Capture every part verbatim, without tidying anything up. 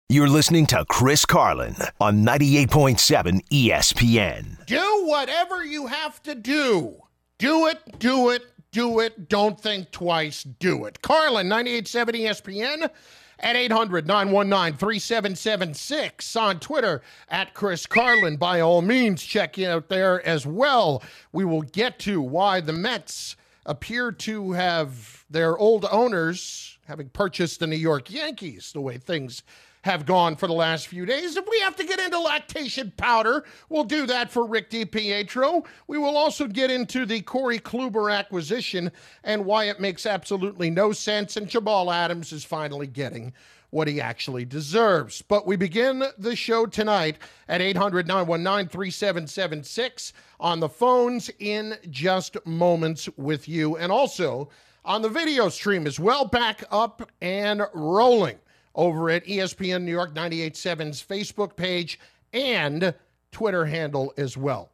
You're listening to Chris Carlin on ninety-eight point seven E S P N. Do whatever you have to do. Do it, do it, do it. Don't think twice. Do it. Carlin, ninety-eight point seven E S P N at eight hundred, nine one nine, three seven seven six. On Twitter at Chris Carlin. By all means, check out there as well. We will get to why the Mets appear to have their old owners having purchased the New York Yankees, the way things have gone for the last few days. If we have to get into lactation powder, we'll do that for Rick DiPietro. We will also get into the Corey Kluber acquisition and why it makes absolutely no sense, and Jamal Adams is finally getting what he actually deserves. But we begin the show tonight at eight hundred, nine one nine, three seven seven six on the phones in just moments with you, and also on the video stream as well, back up and rolling over at E S P N New York ninety-eight point seven's Facebook page and Twitter handle as well.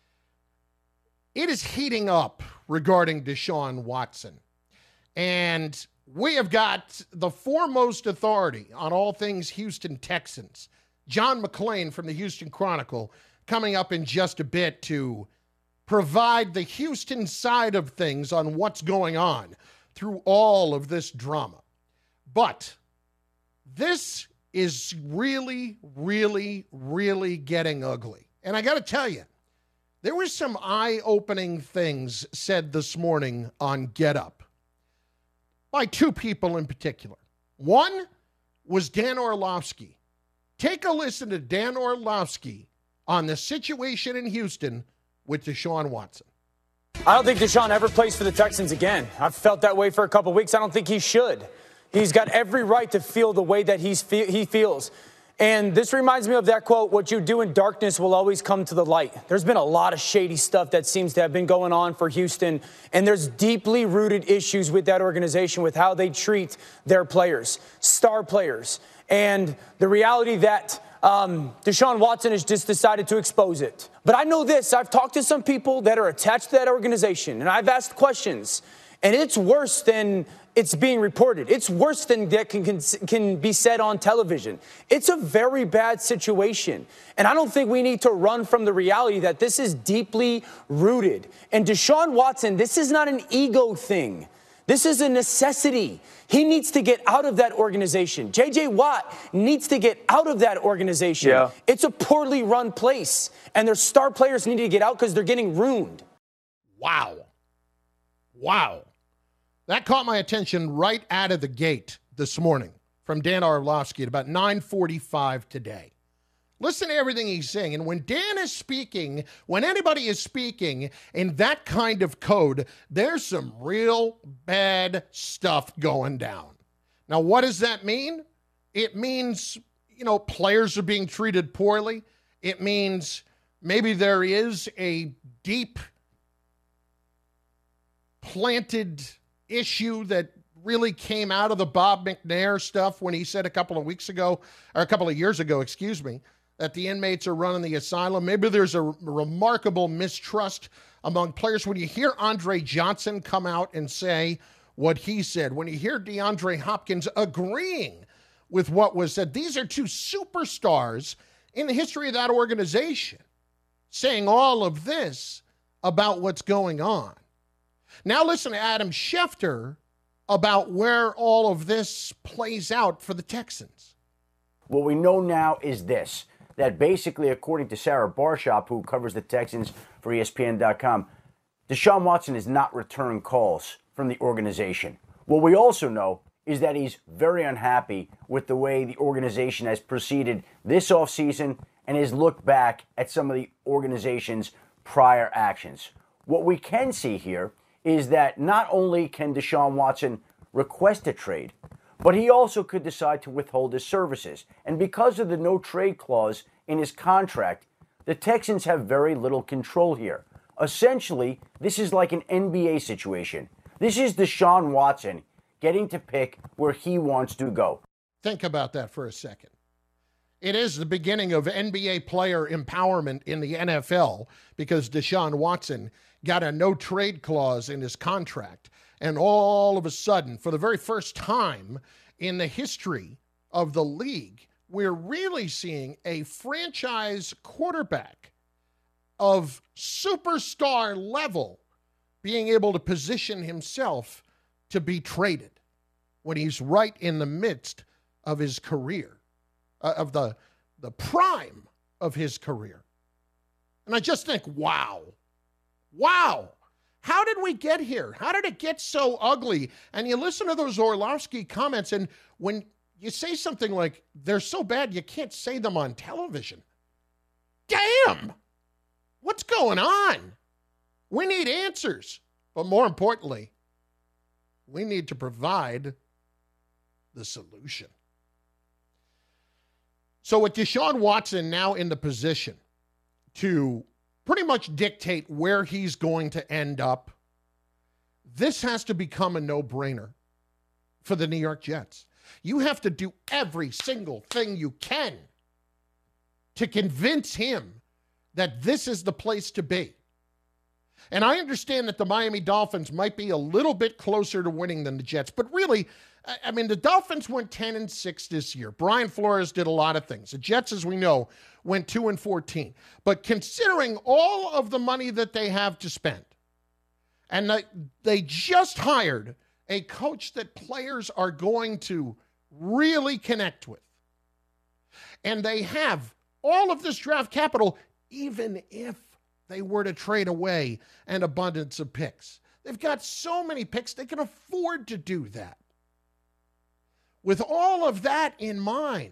It is heating up regarding Deshaun Watson. And we have got the foremost authority on all things Houston Texans, John McClain from the Houston Chronicle, coming up in just a bit to provide the Houston side of things on what's going on through all of this drama. But this is really, really, really getting ugly. And I got to tell you, there was some eye-opening things said this morning on Get Up by two people in particular. One was Dan Orlovsky. Take a listen to Dan Orlovsky on the situation in Houston with Deshaun Watson. I don't think Deshaun ever plays for the Texans again. I've felt that way for a couple weeks. I don't think he should. He's got every right to feel the way that he's fe- he feels. And this reminds me of that quote, what you do in darkness will always come to the light. There's been a lot of shady stuff that seems to have been going on for Houston, and there's deeply rooted issues with that organization with how they treat their players, star players. And the reality that um, Deshaun Watson has just decided to expose it. But I know this, I've talked to some people that are attached to that organization, and I've asked questions, and it's worse than it's being reported. It's worse than that can, can, can be said on television. It's a very bad situation. And I don't think we need to run from the reality that this is deeply rooted. And Deshaun Watson, this is not an ego thing. This is a necessity. He needs to get out of that organization. J J. Watt needs to get out of that organization. Yeah. It's a poorly run place. And their star players need to get out because they're getting ruined. Wow. Wow. That caught my attention right out of the gate this morning from Dan Orlovsky at about nine forty-five today. Listen to everything he's saying. And when Dan is speaking, when anybody is speaking in that kind of code, there's some real bad stuff going down. Now, what does that mean? It means, you know, players are being treated poorly. It means maybe there is a deep planted issue that really came out of the Bob McNair stuff when he said a couple of weeks ago, or a couple of years ago, excuse me, that the inmates are running the asylum. Maybe there's a remarkable mistrust among players. When you hear Andre Johnson come out and say what he said, when you hear DeAndre Hopkins agreeing with what was said, these are two superstars in the history of that organization saying all of this about what's going on. Now listen to Adam Schefter about where all of this plays out for the Texans. What we know now is this, that basically, according to Sarah Barshop, who covers the Texans for E S P N dot com, Deshaun Watson is not returning calls from the organization. What we also know is that he's very unhappy with the way the organization has proceeded this offseason and has looked back at some of the organization's prior actions. What we can see here is that not only can Deshaun Watson request a trade, but he also could decide to withhold his services. And because of the no trade clause in his contract, the Texans have very little control here. Essentially, this is like an N B A situation. This is Deshaun Watson getting to pick where he wants to go. Think about that for a second. It is the beginning of N B A player empowerment in the N F L because Deshaun Watson got a no-trade clause in his contract. And all of a sudden, for the very first time in the history of the league, we're really seeing a franchise quarterback of superstar level being able to position himself to be traded when he's right in the midst of his career, uh, of the, the prime of his career. And I just think, wow, wow. How did we get here? How did it get so ugly? And you listen to those Orlovsky comments, and when you say something like, they're so bad you can't say them on television. Damn! What's going on? We need answers. But more importantly, we need to provide the solution. So with Deshaun Watson now in the position to pretty much dictate where he's going to end up, this has to become a no-brainer for the New York Jets. You have to do every single thing you can to convince him that this is the place to be. And I understand that the Miami Dolphins might be a little bit closer to winning than the Jets, but really, I mean, the Dolphins went ten and six this year. Brian Flores did a lot of things. The Jets, as we know, went two and fourteen. But considering all of the money that they have to spend, and they, they just hired a coach that players are going to really connect with, and they have all of this draft capital, even if they were to trade away an abundance of picks. They've got so many picks, they can afford to do that. With all of that in mind,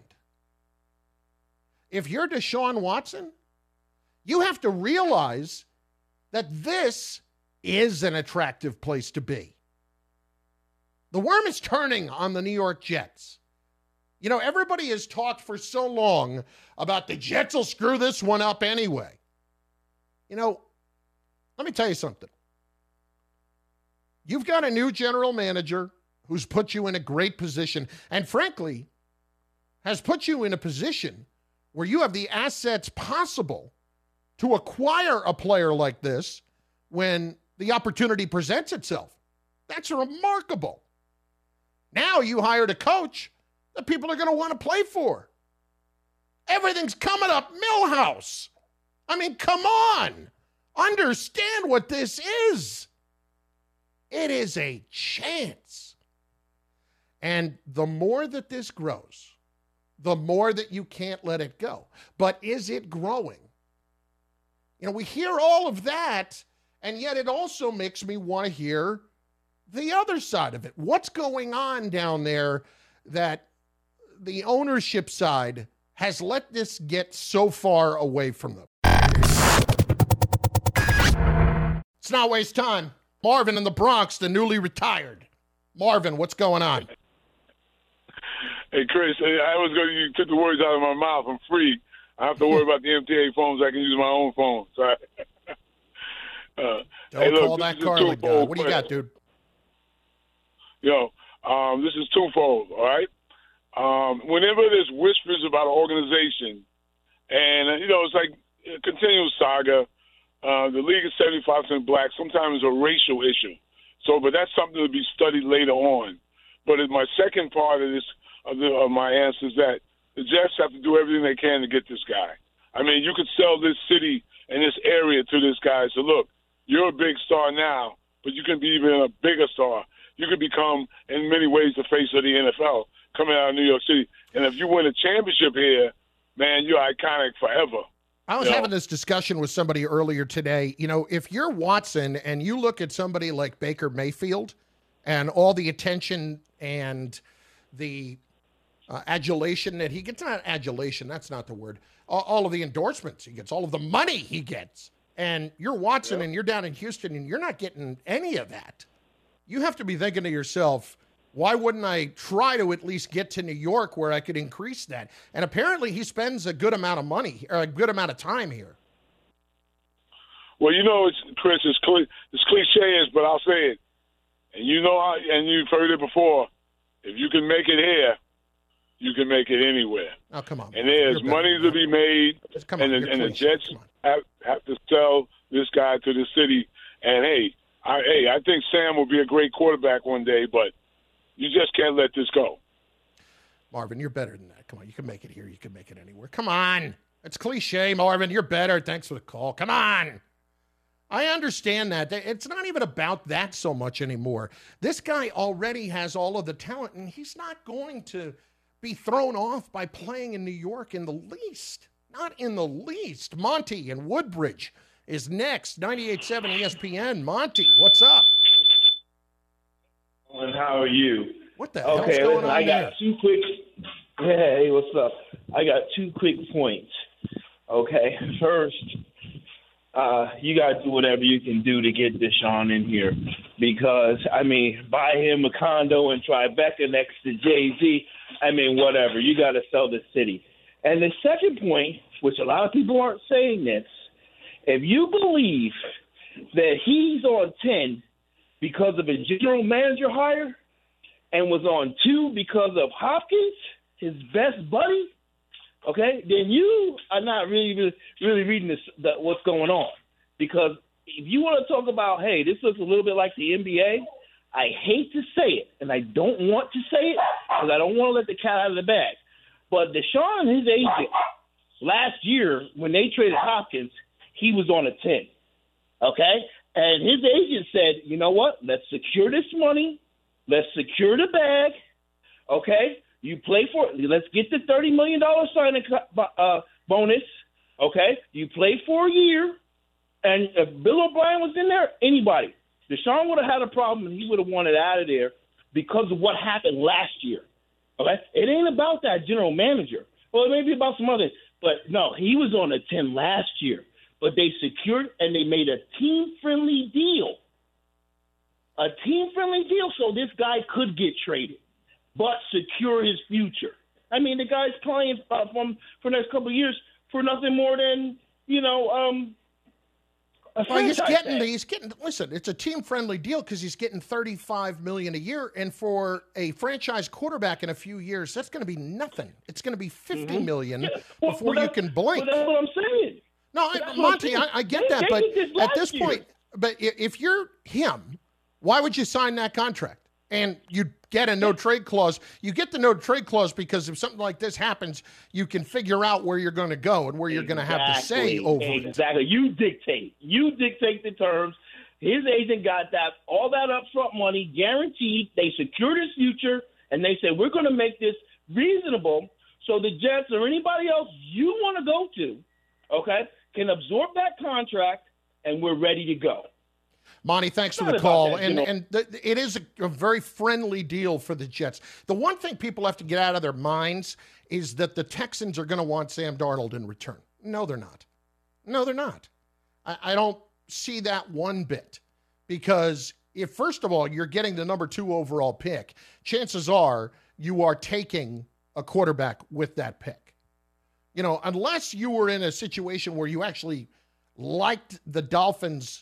if you're Deshaun Watson, you have to realize that this is an attractive place to be. The worm is turning on the New York Jets. You know, everybody has talked for so long about the Jets will screw this one up anyway. You know, let me tell you something. You've got a new general manager who's put you in a great position and, frankly, has put you in a position where you have the assets possible to acquire a player like this when the opportunity presents itself. That's remarkable. Now you hired a coach that people are going to want to play for. Everything's coming up Millhouse. I mean, come on. Understand what this is. It is a chance. And the more that this grows, the more that you can't let it go. But is it growing? You know, we hear all of that, and yet it also makes me want to hear the other side of it. What's going on down there that the ownership side has let this get so far away from them? Let's not waste time. Marvin in the Bronx, the newly retired. Marvin, what's going on? Hey, Chris, I was going to, you took the words out of my mouth. I'm free. I have to worry about the M T A phones. I can use my own phone. So I, uh, Don't hey, look, call that Carlin guy. What do you got, dude? Yo, um, this is twofold, all right? Um, whenever there's whispers about an organization, and, you know, it's like a continual saga. Uh, the league is seventy-five percent black. Sometimes it's a racial issue. So, but that's something to be studied later on. But my second part of this, of, the, of my answer is that the Jets have to do everything they can to get this guy. I mean, you could sell this city and this area to this guy. So, look, you're a big star now, but you can be even a bigger star. You could become, in many ways, the face of the N F L coming out of New York City. And if you win a championship here, man, you're iconic forever. I was you know? having this discussion with somebody earlier today. You know, if you're Watson and you look at somebody like Baker Mayfield and all the attention and the uh, adulation that he gets, not adulation, that's not the word, all, all of the endorsements he gets, all of the money he gets, and you're Watson yeah. and you're down in Houston and you're not getting any of that, you have to be thinking to yourself, why wouldn't I try to at least get to New York where I could increase that? And apparently he spends a good amount of money or a good amount of time here. Well, you know, it's Chris, it's, cli- it's cliche, but I'll say it. And you know, how, and you've heard it before. If you can make it here, you can make it anywhere. Oh, come on. And there's money to be made, come and, on, the, and the cliche. Jets have, have to sell this guy to the city. And, hey, I, hey, I think Sam will be a great quarterback one day, but you just can't let this go. Marvin, you're better than that. Come on, you can make it here. You can make it anywhere. Come on. It's cliche, Marvin. You're better. Thanks for the call. Come on. I understand that. It's not even about that so much anymore. This guy already has all of the talent, and he's not going to be thrown off by playing in New York in the least. Not in the least. Monty in Woodbridge is next. ninety-eight point seven E S P N. Monty, what's up? And how are you? What the hell's okay, going listen, on I there? got two quick. Hey, what's up? I got two quick points. Okay, first, uh, you got to do whatever you can do to get Deshaun in here, because I mean, buy him a condo in Tribeca next to Jay-Z. I mean, whatever. You got to sell the city. And the second point, which a lot of people aren't saying this, if you believe that he's on ten because of a general manager hire, and was on two because of Hopkins, his best buddy, okay, then you are not really, really, really reading this, the, what's going on. Because if you want to talk about, hey, this looks a little bit like the N B A, I hate to say it, and I don't want to say it because I don't want to let the cat out of the bag. But Deshaun, his agent, last year when they traded Hopkins, he was on a ten, okay? And his agent said, you know what, let's secure this money. Let's secure the bag, okay? You play for it. Let's get the thirty million dollars signing uh, bonus, okay? You play for a year, and if Bill O'Brien was in there, anybody. Deshaun would have had a problem, and he would have wanted out of there because of what happened last year, okay? It ain't about that general manager. Well, it may be about some other, but no, he was on a ten last year. But they secured, and they made a team-friendly deal. A team-friendly deal so this guy could get traded, but secure his future. I mean, the guy's playing uh, from for the next couple of years for nothing more than, you know, um, a well, he's franchise getting, tag. he's getting, listen, it's a team-friendly deal because he's getting thirty-five million dollars a year, and for a franchise quarterback in a few years, that's going to be nothing. It's going to be fifty Mm-hmm. million dollars Yeah, well, before well, you can blink. Well, that's what I'm saying. No, I, That's what Monty, I'm I, saying. I get They- that, they but did this at last this year. point, but i- if you're him, why would you sign that contract? And you get a no-trade clause. You get the no-trade clause because if something like this happens, you can figure out where you're going to go and where you're going to have the say Exactly. over it. Exactly. You dictate. You dictate the terms. His agent got that all that upfront money guaranteed. They secured his future, and they said, we're going to make this reasonable so the Jets or anybody else you want to go to, okay, can absorb that contract, and we're ready to go. Monty, thanks for Not the about call. that, you and know. and th- it is a, a very friendly deal for the Jets. The one thing people have to get out of their minds is that the Texans are going to want Sam Darnold in return. No, they're not. No, they're not. I, I don't see that one bit. Because if, first of all, you're getting the number two overall pick, chances are you are taking a quarterback with that pick. You know, unless you were in a situation where you actually liked the Dolphins'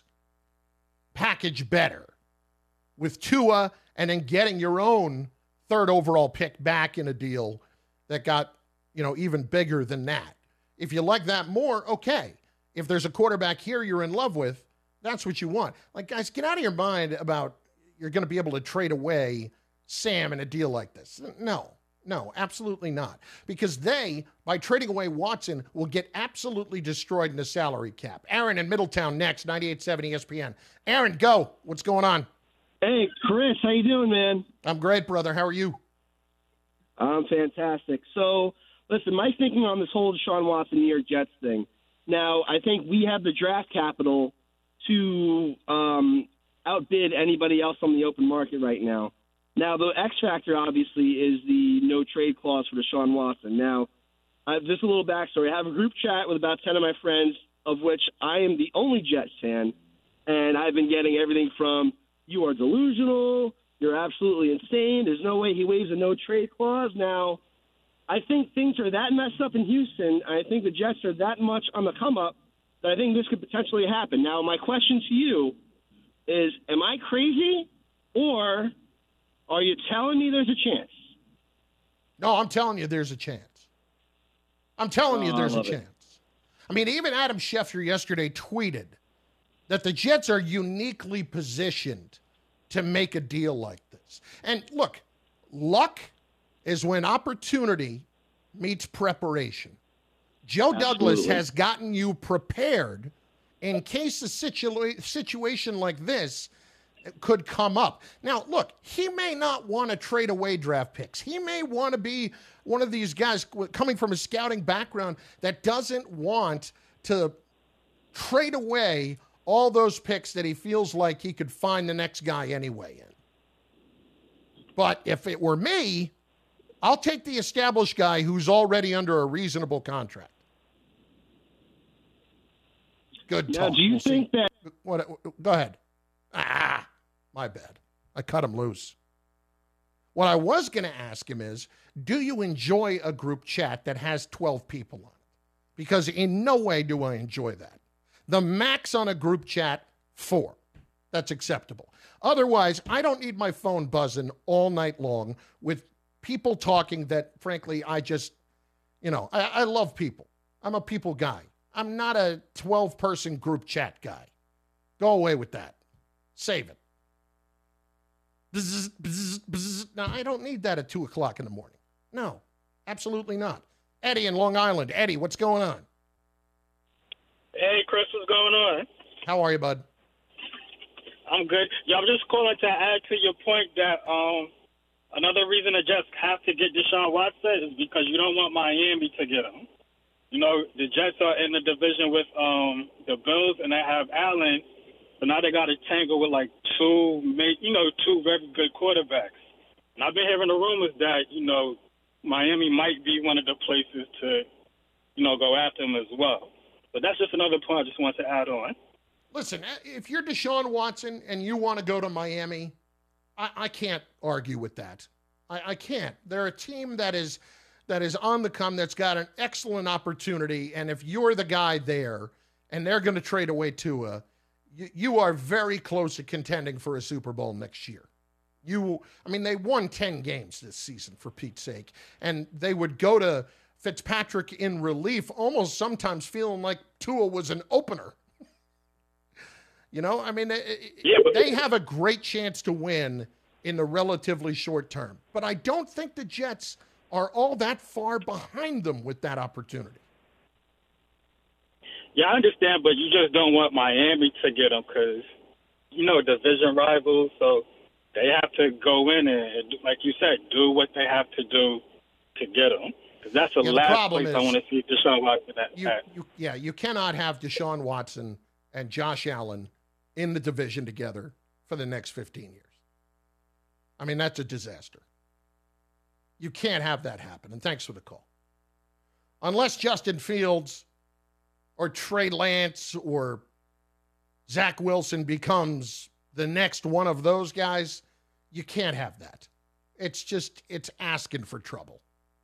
package better with Tua and then getting your own third overall pick back in a deal that got, you know, even bigger than that. If you like that more, okay. If there's a quarterback here you're in love with, that's what you want. Like, guys, get out of your mind about you're going to be able to trade away Sam in a deal like this. No, no, absolutely not. Because they, by trading away Watson, will get absolutely destroyed in the salary cap. Aaron in Middletown next, ninety-eight point seven E S P N. Aaron, go. What's going on? Hey, Chris, how you doing, man? I'm great, brother. How are you? I'm fantastic. So, listen, my thinking on this whole Deshaun Watson New York Jets thing. Now, I think we have the draft capital to um, outbid anybody else on the open market right now. Now, the X factor, obviously, is the no-trade clause for Deshaun Watson. Now, uh, just a little backstory. I have a group chat with about ten of my friends, of which I am the only Jets fan, and I've been getting everything from, you are delusional, you're absolutely insane, there's no way he waives a no-trade clause. Now, I think things are that messed up in Houston. I think the Jets are that much on the come-up that I think this could potentially happen. Now, my question to you is, am I crazy, or are you telling me there's a chance? No, I'm telling you there's a chance. I'm telling you Oh, there's I a love it. chance. I mean, even Adam Schefter yesterday tweeted that the Jets are uniquely positioned to make a deal like this. And look, luck is when opportunity meets preparation. Joe Absolutely. Douglas has gotten you prepared in case a situa- situation like this could come up. Now, look, he may not want to trade away draft picks. He may want to be one of these guys coming from a scouting background that doesn't want to trade away all those picks that he feels like he could find the next guy anyway in. But if it were me, I'll take the established guy who's already under a reasonable contract. Good talk. Now, do you we'll think see. that... What, go ahead. Ah, my bad. I cut him loose. What I was going to ask him is, do you enjoy a group chat that has twelve people on it? Because in no way do I enjoy that. The max on a group chat, four. That's acceptable. Otherwise, I don't need my phone buzzing all night long with people talking that, frankly, I just, you know, I, I love people. I'm a people guy. I'm not a twelve-person group chat guy. Go away with that. Save it. Bzz, bzz, bzz. Now, I don't need that at two o'clock in the morning. No, absolutely not. Eddie in Long Island. Eddie, what's going on? Hey, Chris, what's going on? How are you, bud? I'm good. Yeah, I'm just calling to add to your point that um, another reason the Jets have to get Deshaun Watson is because you don't want Miami to get him. You know, the Jets are in the division with um, the Bills, and they have Allen. So now they got to tangle with like two, you know, two very good quarterbacks. And I've been hearing the rumors that, you know, Miami might be one of the places to, you know, go after him as well. But that's just another point I just want to add on. Listen, if you're Deshaun Watson and you want to go to Miami, I, I can't argue with that. I, I can't. They're a team that is that is on the come, that's got an excellent opportunity, and if you're the guy there and they're going to trade away Tua, you, you are very close to contending for a Super Bowl next year. You, I mean, they won ten games this season, for Pete's sake, and they would go to Fitzpatrick in relief, almost sometimes feeling like Tua was an opener. You know, I mean, yeah, but- they have a great chance to win in the relatively short term. But I don't think the Jets are all that far behind them with that opportunity. Yeah, I understand, but you just don't want Miami to get them because, you know, division rivals, so they have to go in and, like you said, do what they have to do to get them. Because that's the yeah, the last place is, I want to see Deshaun Watson at. You, you, yeah, you cannot have Deshaun Watson and Josh Allen in the division together for the next fifteen years. I mean, that's a disaster. You can't have that happen. And thanks for the call. Unless Justin Fields or Trey Lance or Zach Wilson becomes the next one of those guys, you can't have that. It's just, it's asking for trouble.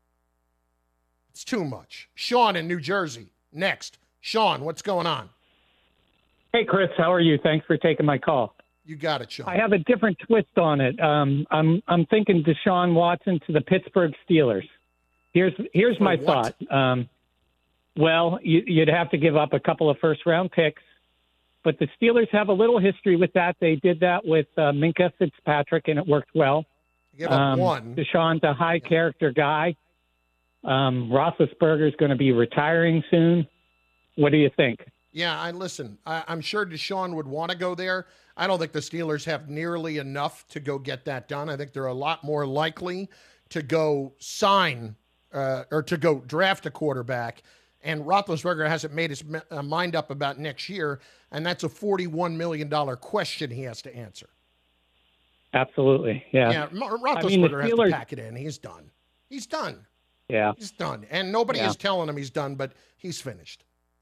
It's too much. Sean in New Jersey, next. Sean, what's going on? Hey, Chris, how are you? Thanks for taking my call. You got it, Sean. I have a different twist on it. Um, I'm I'm thinking Deshaun Watson to the Pittsburgh Steelers. Here's here's For my what? thought. Um, well, you, you'd have to give up a couple of first round picks, but the Steelers have a little history with that. They did that with uh, Minkah Fitzpatrick, and it worked well. You give up um, one. Deshaun's a high character guy. Um, Roethlisberger's going to be retiring soon. What do you think? Yeah, I listen. I, I'm sure Deshaun would want to go there. I don't think the Steelers have nearly enough to go get that done. I think they're a lot more likely to go sign uh, or to go draft a quarterback. And Roethlisberger hasn't made his uh, mind up about next year, and that's a forty-one million dollars question he has to answer. Absolutely, yeah. Yeah, Roethlisberger I mean, the has Steelers- to pack it in. He's done. He's done. Yeah. He's done. And nobody Yeah. is telling him he's done, but he's finished.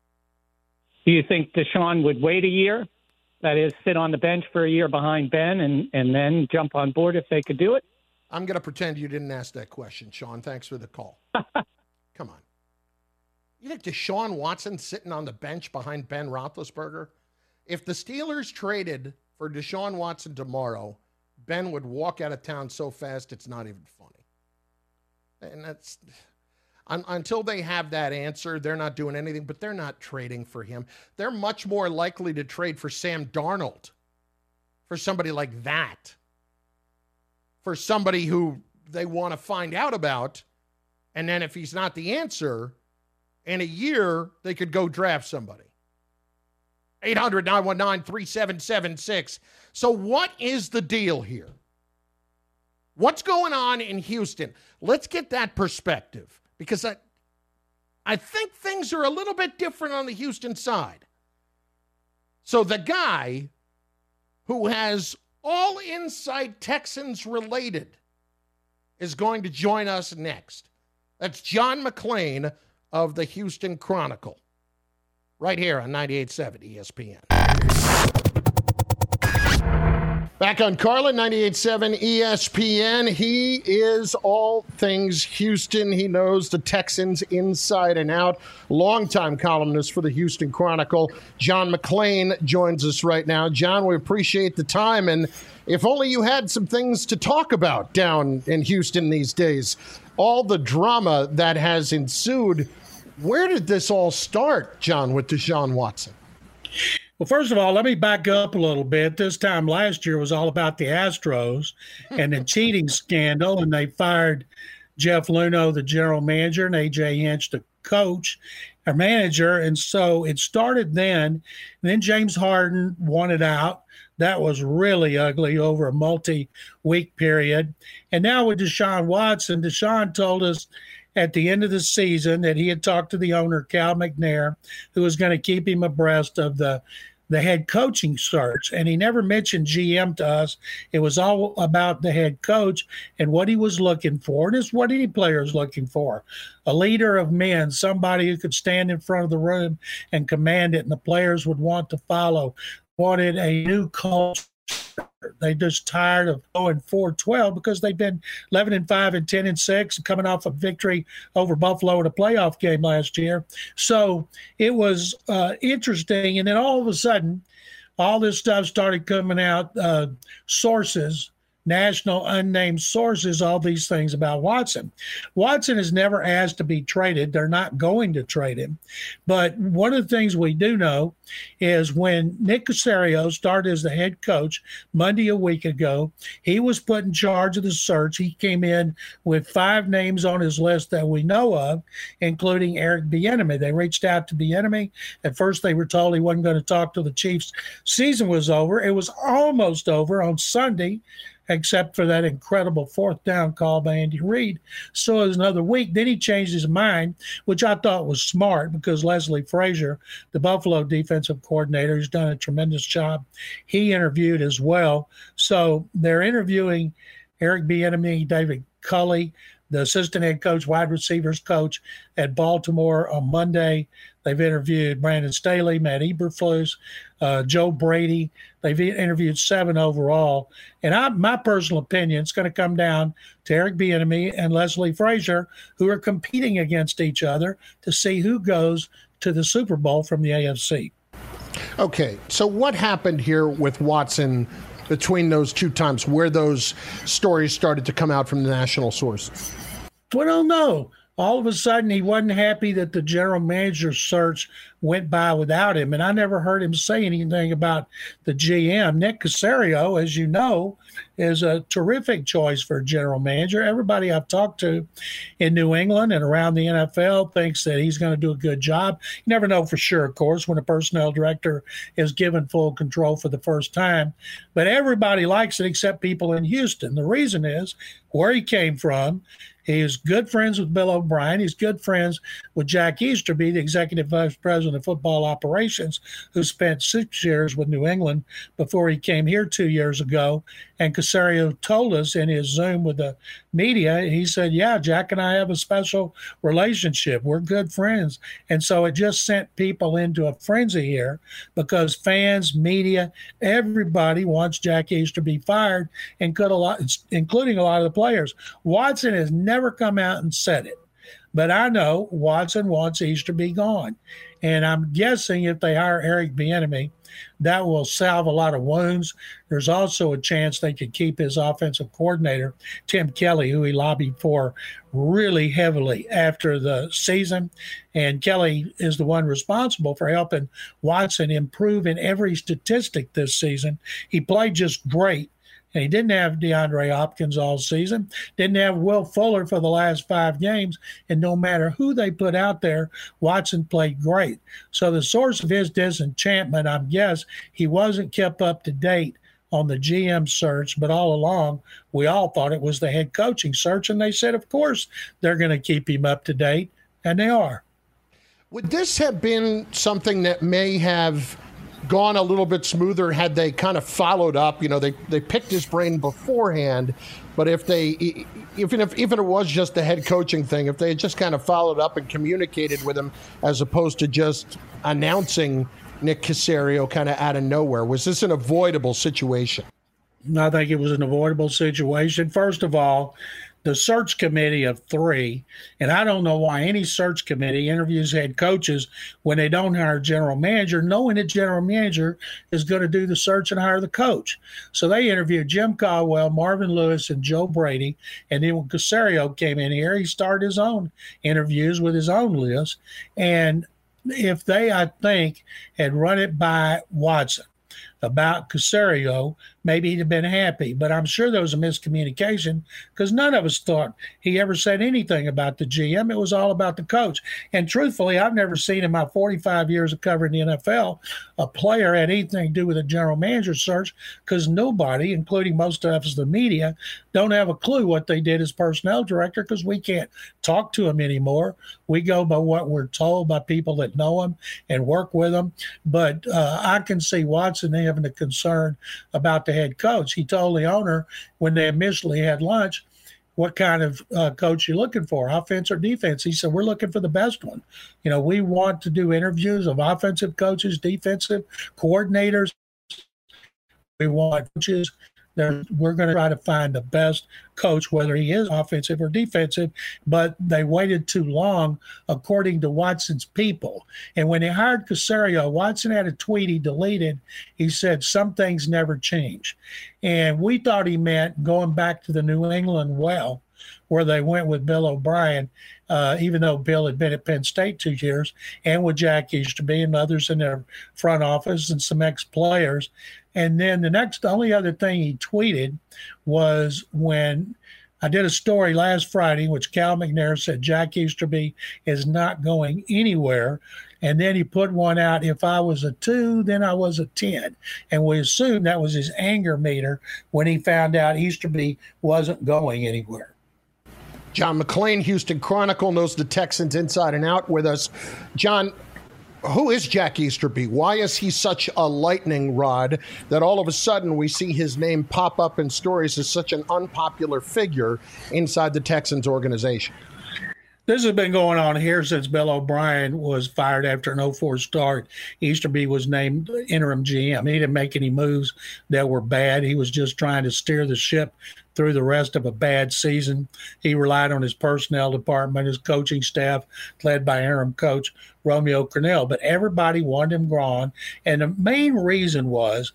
Do you think Deshaun would wait a year? That is, sit on the bench for a year behind Ben and, and then jump on board if they could do it? I'm going to pretend you didn't ask that question, Sean. Thanks for the call. Come on. You think Deshaun Watson sitting on the bench behind Ben Roethlisberger? If the Steelers traded for Deshaun Watson tomorrow, Ben would walk out of town so fast it's not even funny. And that's... Un- until they have that answer, they're not doing anything, but they're not trading for him. They're much more likely to trade for Sam Darnold, for somebody like that, for somebody who they want to find out about. And then if he's not the answer, in a year, they could go draft somebody. eight hundred, nine one nine, three seven seven six. So what is the deal here? What's going on in Houston? Let's get that perspective, because I, I think things are a little bit different on the Houston side. So the guy who has all Inside Texans related is going to join us next. That's John McClain of the Houston Chronicle, right here on ninety-eight point seven E S P N. Back on Carlin, ninety-eight point seven E S P N. He is all things Houston. He knows the Texans inside and out. Longtime columnist for the Houston Chronicle, John McClain, joins us right now. John, we appreciate the time. And if only you had some things to talk about down in Houston these days. All the drama that has ensued. Where did this all start, John, with Deshaun Watson? Well, first of all, let me back up a little bit. This time last year was all about the Astros and the cheating scandal, and they fired Jeff Luhnow, the general manager, and A J Hinch, the coach or manager. And so it started then. And then James Harden wanted out. That was really ugly over a multi-week period. And now with Deshaun Watson, Deshaun told us at the end of the season that he had talked to the owner, Cal McNair, who was going to keep him abreast of the, the head coaching search. And he never mentioned G M to us. It was all about the head coach and what he was looking for. And it's what any player is looking for. A leader of men, somebody who could stand in front of the room and command it, and the players would want to follow. Wanted a new culture. They just tired of going four twelve because they've been eleven and five and ten and six, coming off a victory over Buffalo in a playoff game last year. So it was uh, interesting. And then all of a sudden, all this stuff started coming out, uh, sources, national unnamed sources, all these things about Watson. Watson is never asked to be traded. They're not going to trade him. But one of the things we do know is when Nick Caserio started as the head coach Monday a week ago, he was put in charge of the search. He came in with five names on his list that we know of, including Eric Bieniemy. They reached out to Bieniemy. At first they were told he wasn't going to talk till the Chiefs' season was over. It was almost over on Sunday, except for that incredible fourth down call by Andy Reid. So it was another week. Then he changed his mind, which I thought was smart because Leslie Frazier, the Buffalo defensive coordinator, who's done a tremendous job, he interviewed as well. So they're interviewing Eric Bieniemy, David Culley, the assistant head coach, wide receivers coach at Baltimore on Monday. They've interviewed Brandon Staley, Matt Eberflus, uh, Joe Brady. They've interviewed seven overall. And I, my personal opinion, it's going to come down to Eric Bieniemy and Leslie Frazier, who are competing against each other to see who goes to the Super Bowl from the A F C. Okay, so what happened here with Watson between those two times where those stories started to come out from the national sources? We don't know. All of a sudden, he wasn't happy that the general manager search went by without him. And I never heard him say anything about the G M. Nick Caserio, as you know, is a terrific choice for a general manager. Everybody I've talked to in New England and around the N F L thinks that he's going to do a good job. You never know for sure, of course, when a personnel director is given full control for the first time. But everybody likes it except people in Houston. The reason is where he came from. He's good friends with Bill O'Brien. He's good friends with Jack Easterby, the executive vice president of football operations, who spent six years with New England before he came here two years ago. And Caserio told us in his Zoom with the media, he said, yeah, Jack and I have a special relationship. We're good friends. And so it just sent people into a frenzy here because fans, media, everybody wants Jack Easterby fired, and could a lot, including a lot of the players. Watson has never come out and said it. But I know Watson wants Easterby gone. And I'm guessing if they hire Eric Bieniemy, that will salve a lot of wounds. There's also a chance they could keep his offensive coordinator, Tim Kelly, who he lobbied for really heavily after the season. And Kelly is the one responsible for helping Watson improve in every statistic this season. He played just great. And he didn't have DeAndre Hopkins all season, didn't have Will Fuller for the last five games. And no matter who they put out there, Watson played great. So the source of his disenchantment, I guess, he wasn't kept up to date on the G M search, but all along we all thought it was the head coaching search, and they said, of course, they're going to keep him up to date, and they are. Would this have been something that may have gone a little bit smoother had they kind of followed up? You know, they, they picked his brain beforehand, but if they, even if even it was just the head coaching thing, if they had just kind of followed up and communicated with him as opposed to just announcing Nick Caserio kind of out of nowhere, was this an avoidable situation? I think it was an avoidable situation. First of all, the search committee of three, and I don't know why any search committee interviews head coaches when they don't hire a general manager, knowing that general manager is going to do the search and hire the coach. So they interviewed Jim Caldwell, Marvin Lewis, and Joe Brady. And then when Caserio came in here, he started his own interviews with his own list. And if they, I think, had run it by Watson about Caserio, maybe he'd have been happy. But I'm sure there was a miscommunication because none of us thought he ever said anything about the G M. It was all about the coach. And truthfully, I've never seen in my forty-five years of covering the N F L a player had anything to do with a general manager search because nobody, including most of us, the media, don't have a clue what they did as personnel director because we can't talk to him anymore. We go by what we're told by people that know him and work with him. But uh, I can see Watson having a concern about the head coach. He told the owner when they initially had lunch, what kind of uh, coach you're looking for, offense or defense. He said, we're looking for the best one. You know, we want to do interviews of offensive coaches, defensive coordinators. We want coaches. They're, we're going to try to find the best coach, whether he is offensive or defensive, but they waited too long, according to Watson's people. And when they hired Caserio, Watson had a tweet he deleted. He said, some things never change. And we thought he meant going back to the New England well, where they went with Bill O'Brien, uh, even though Bill had been at Penn State two years, and with Jack Easterby and others in their front office and some ex-players. And then the next, the only other thing he tweeted was when I did a story last Friday in which Cal McNair said Jack Easterby is not going anywhere. And then he put one out, if I was a two, then I was a ten. And we assumed that was his anger meter when he found out Easterby wasn't going anywhere. John McClain, Houston Chronicle, knows the Texans inside and out with us. John, who is Jack Easterby? Why is he such a lightning rod that all of a sudden we see his name pop up in stories as such an unpopular figure inside the Texans organization? This has been going on here since Bill O'Brien was fired after an oh four start. Easterby was named interim G M. He didn't make any moves that were bad. He was just trying to steer the ship through the rest of a bad season. He relied on his personnel department, his coaching staff, led by interim coach Romeo Crennel. But everybody wanted him gone. And the main reason was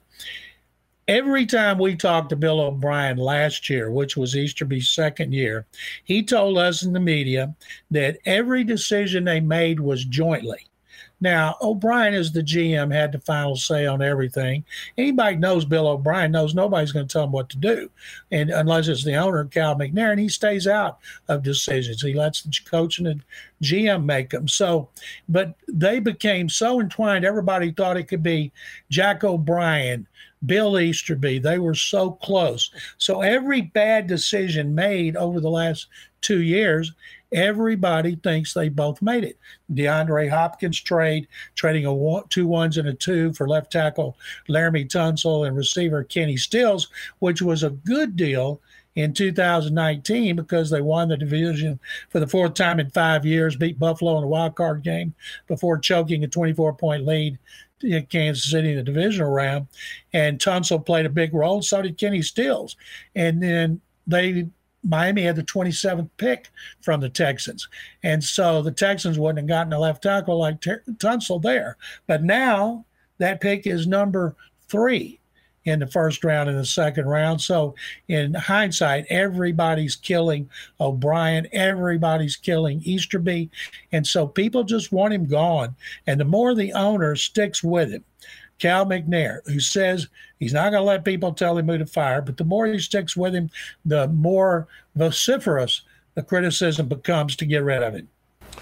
every time we talked to Bill O'Brien last year, which was Easterby's second year, he told us in the media that every decision they made was jointly. Now, O'Brien as the G M had the final say on everything. Anybody knows Bill O'Brien knows nobody's going to tell him what to do, and unless it's the owner, Cal McNair, and he stays out of decisions. He lets the coach and the G M make them. So, but they became so entwined, everybody thought it could be Jack O'Brien, Bill Easterby. They were so close. So every bad decision made over the last two years, everybody thinks they both made it. DeAndre Hopkins trade, trading a one, two ones and a two for left tackle Laramie Tunsil and receiver Kenny Stills, which was a good deal in two thousand nineteen because they won the division for the fourth time in five years, beat Buffalo in a wild card game before choking a twenty-four point lead in Kansas City in the divisional round. And Tunsil played a big role, so did Kenny Stills. And then they Miami had the twenty-seventh pick from the Texans. And so the Texans wouldn't have gotten a left tackle like Ter- Tunsil there. But now that pick is number three in the first round and the second round. So in hindsight, everybody's killing O'Brien. Everybody's killing Easterby. And so people just want him gone. And the more the owner sticks with him, Cal McNair, who says he's not going to let people tell him who to fire, but the more he sticks with him, the more vociferous the criticism becomes to get rid of him.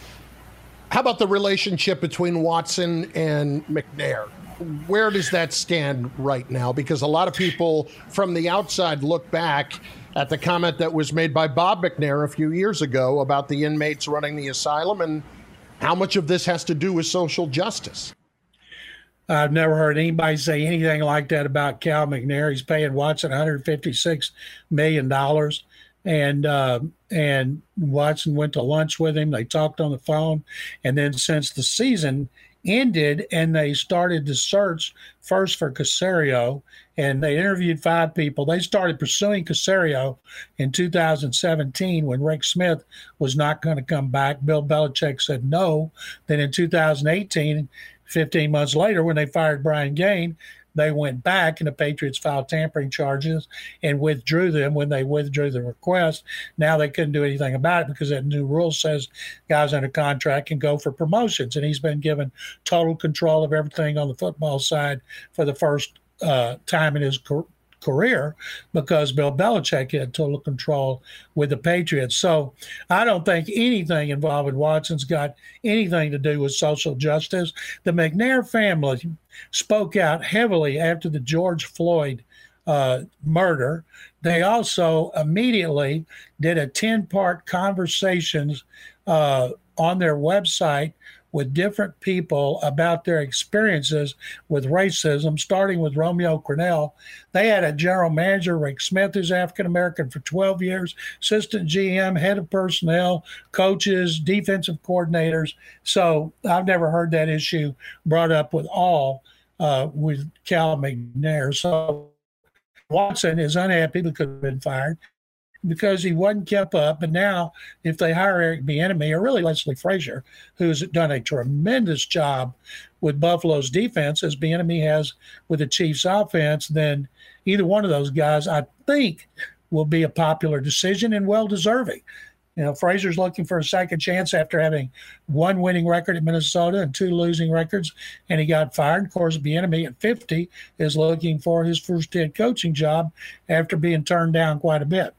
How about the relationship between Watson and McNair? Where does that stand right now? Because a lot of people from the outside look back at the comment that was made by Bob McNair a few years ago about the inmates running the asylum and how much of this has to do with social justice. I've never heard anybody say anything like that about Cal McNair. He's paying Watson one hundred fifty-six million dollars. And uh, and Watson went to lunch with him. They talked on the phone. And then since the season ended and they started to search first for Caserio, and they interviewed five people. They started pursuing Caserio in two thousand seventeen when Rick Smith was not going to come back. Bill Belichick said no. Then in two thousand eighteen, fifteen months later, when they fired Brian Gaine, they went back and the Patriots filed tampering charges and withdrew them when they withdrew the request. Now they couldn't do anything about it because that new rule says guys under contract can go for promotions. And he's been given total control of everything on the football side for the first uh, time in his career. career because Bill Belichick had total control with the Patriots. So I don't think anything involving Watson's got anything to do with social justice. The McNair family spoke out heavily after the George Floyd uh, murder. They also immediately did a ten-part conversations uh, on their website with different people about their experiences with racism, starting with Romeo Crennel. They had a general manager, Rick Smith, who's African-American for twelve years, assistant G M, head of personnel, coaches, defensive coordinators. So I've never heard that issue brought up with all uh, with Cal McNair. So Watson is unhappy because he's been fired, because he wasn't kept up. And now if they hire Eric Bieniemy, or really Leslie Frazier, who's done a tremendous job with Buffalo's defense, as Bieniemy has with the Chiefs offense, then either one of those guys, I think, will be a popular decision and well-deserving. You know, Frazier's looking for a second chance after having one winning record at Minnesota and two losing records, and he got fired. Of course, Bieniemy at fifty is looking for his first head coaching job after being turned down quite a bit.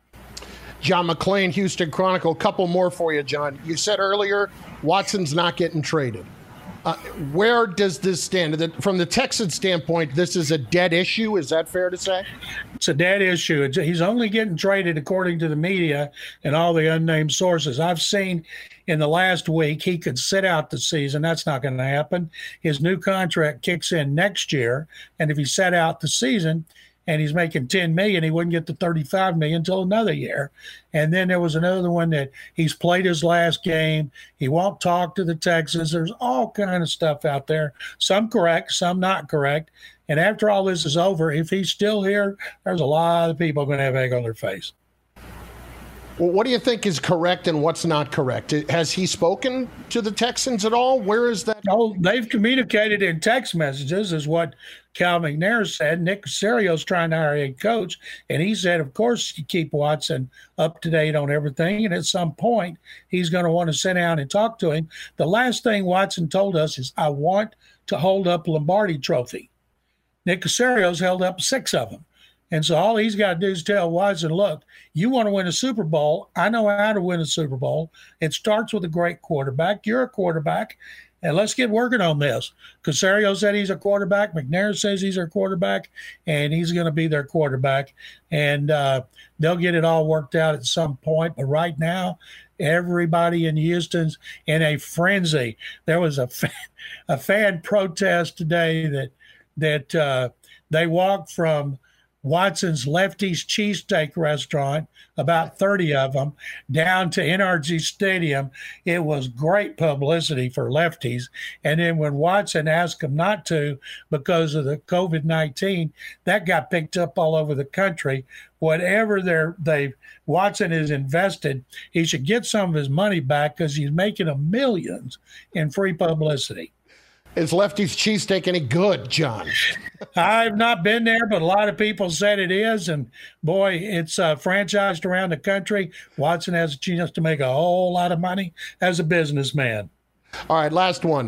John McClain, Houston Chronicle. Couple more for you, John. You said earlier Watson's not getting traded. Uh, where does this stand? From the Texans standpoint, this is a dead issue. Is that fair to say? It's a dead issue. It's, he's only getting traded according to the media and all the unnamed sources. I've seen in the last week he could sit out the season. That's not going to happen. His new contract kicks in next year, and if he sat out the season and he's making ten million dollars, he wouldn't get to thirty-five million dollars until another year. And then there was another one that he's played his last game. He won't talk to the Texans. There's all kind of stuff out there, some correct, some not correct. And after all this is over, if he's still here, there's a lot of people going to have egg on their face. Well, what do you think is correct and what's not correct? Has he spoken to the Texans at all? Where is that? Oh, they've communicated in text messages, is what Cal McNair said. Nick Caserio's trying to hire a coach, and he said, of course, you keep Watson up to date on everything, and at some point, he's going to want to sit down and talk to him. The last thing Watson told us is, I want to hold up Lombardi Trophy. Nick Caserio's held up six of them. And so all he's got to do is tell Watson, look, you want to win a Super Bowl. I know how to win a Super Bowl. It starts with a great quarterback. You're a quarterback, and let's get working on this. Caserio said he's a quarterback. McNair says he's their quarterback, and he's going to be their quarterback. And uh, they'll get it all worked out at some point. But right now, everybody in Houston's in a frenzy. There was a fan, a fan protest today that, that uh, they walked from Watson's Lefty's Cheesesteak Restaurant, about thirty of them, down to N R G Stadium. It was great publicity for Lefty's. And then when Watson asked them not to because of the COVID nineteen, that got picked up all over the country. Whatever they're, they Watson is invested, he should get some of his money back because he's making a millions in free publicity. Is Lefty's Cheesesteak any good, John? I've not been there, but a lot of people said it is. And, boy, it's uh, franchised around the country. Watson has a chance to make a whole lot of money as a businessman. All right, last one.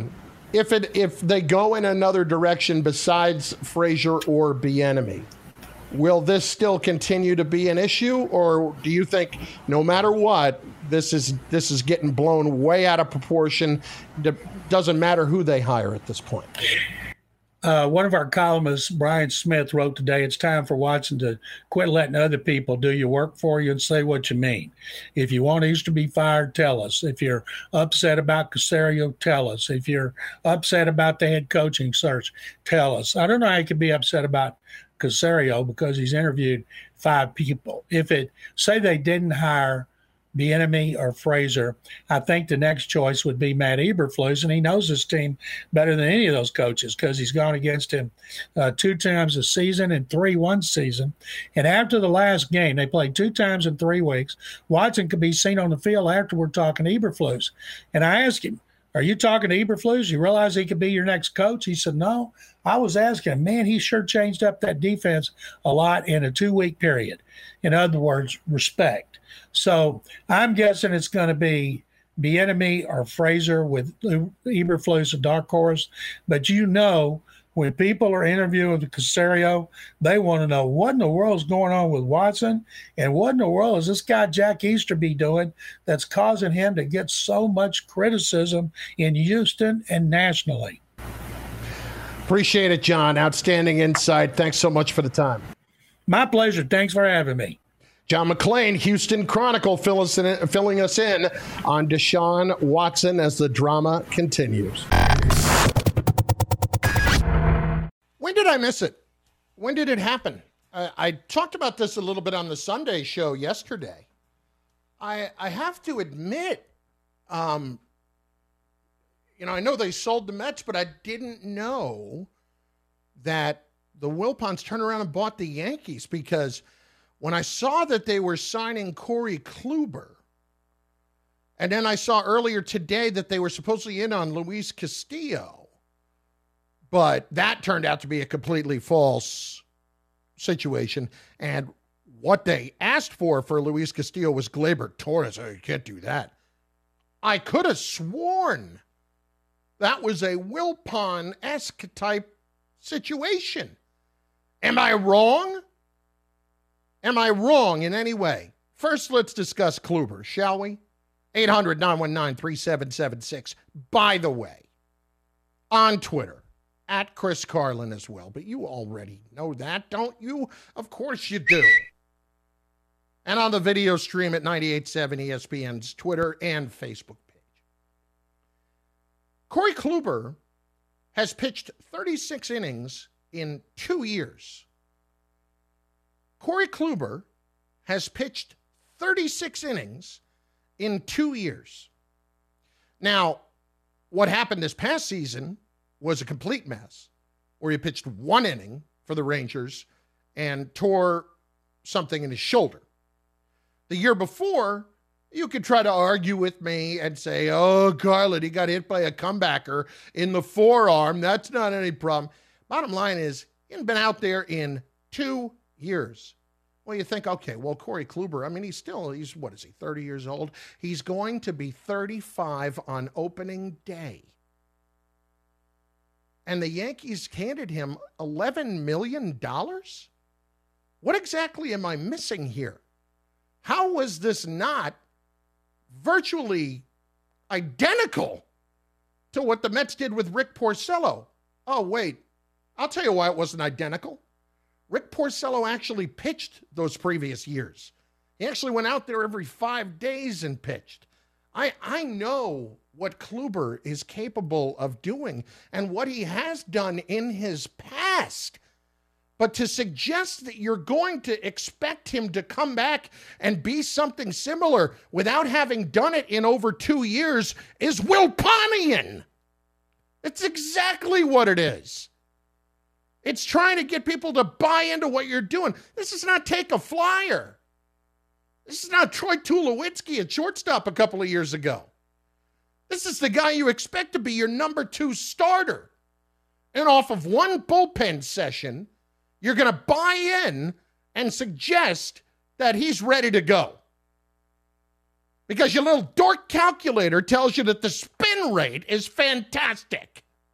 if it if they go in another direction besides Frazier or Bieniemy, will this still continue to be an issue, or do you think no matter what, this is this is getting blown way out of proportion? It doesn't matter who they hire at this point. Uh, one of our columnists, Brian Smith, wrote today, it's time for Watson to quit letting other people do your work for you and say what you mean. If you want Easter to be fired, tell us. If you're upset about Caserio, tell us. If you're upset about the head coaching search, tell us. I don't know how you could be upset about Caserio because he's interviewed five people. If it, say they didn't hire Bieniemy or Frazier, I think the next choice would be Matt Eberflus, and he knows his team better than any of those coaches because he's gone against him uh, two times a season and three one season. And after the last game, they played two times in three weeks. Watson could be seen on the field afterward talking to Eberflus. And I asked him, are you talking to Eberflus? You realize he could be your next coach? He said, no. I was asking him, man, he sure changed up that defense a lot in a two-week period. In other words, respect. So I'm guessing it's going to be Bieniemy or Frazier with Eberflus a dark horse. But you know, when people are interviewing Caserio, they want to know what in the world is going on with Watson and what in the world is this guy Jack Easterby doing that's causing him to get so much criticism in Houston and nationally. Appreciate it, John. Outstanding insight. Thanks so much for the time. My pleasure. Thanks for having me. John McClain, Houston Chronicle, fill us in, filling us in on Deshaun Watson as the drama continues. When did I miss it? When did it happen? I, I talked about this a little bit on the Sunday show yesterday. I I have to admit, um, you know, I know they sold the Mets, but I didn't know that the Wilpons turned around and bought the Yankees, because when I saw that they were signing Corey Kluber, and then I saw earlier today that they were supposedly in on Luis Castillo, but that turned out to be a completely false situation. And what they asked for for Luis Castillo was Gleyber Torres. Oh, you can't do that. I could have sworn that was a Wilpon-esque type situation. Am I wrong? Am I wrong in any way? First, let's discuss Kluber, shall we? eight hundred, nine one nine, three seven seven six. By the way, on Twitter, at Chris Carlin as well. But you already know that, don't you? Of course you do. And on the video stream at ninety-eight point seven E S P N's Twitter and Facebook page. Corey Kluber has pitched thirty-six innings in two years. Corey Kluber has pitched thirty-six innings in two years. Now, what happened this past season was a complete mess, where he pitched one inning for the Rangers and tore something in his shoulder. The year before, you could try to argue with me and say, oh, Carlin, he got hit by a comebacker in the forearm. That's not any problem. Bottom line is, he hadn't been out there in two years. Well, you think, okay, well, Corey Kluber, I mean, he's still, he's, what is he, thirty years old? He's going to be thirty-five on opening day. And the Yankees handed him eleven million dollars? What exactly am I missing here? How was this not virtually identical to what the Mets did with Rick Porcello? Oh, wait, I'll tell you why it wasn't identical. Rick Porcello actually pitched those previous years. He actually went out there every five days and pitched. I, I know what Kluber is capable of doing and what he has done in his past. But to suggest that you're going to expect him to come back and be something similar without having done it in over two years is Wilponian. It's exactly what it is. It's trying to get people to buy into what you're doing. This is not take a flyer. This is not Troy Tulowitzki at shortstop a couple of years ago. This is the guy you expect to be your number two starter. And off of one bullpen session, you're going to buy in and suggest that he's ready to go. Because your little dork calculator tells you that the spin rate is fantastic.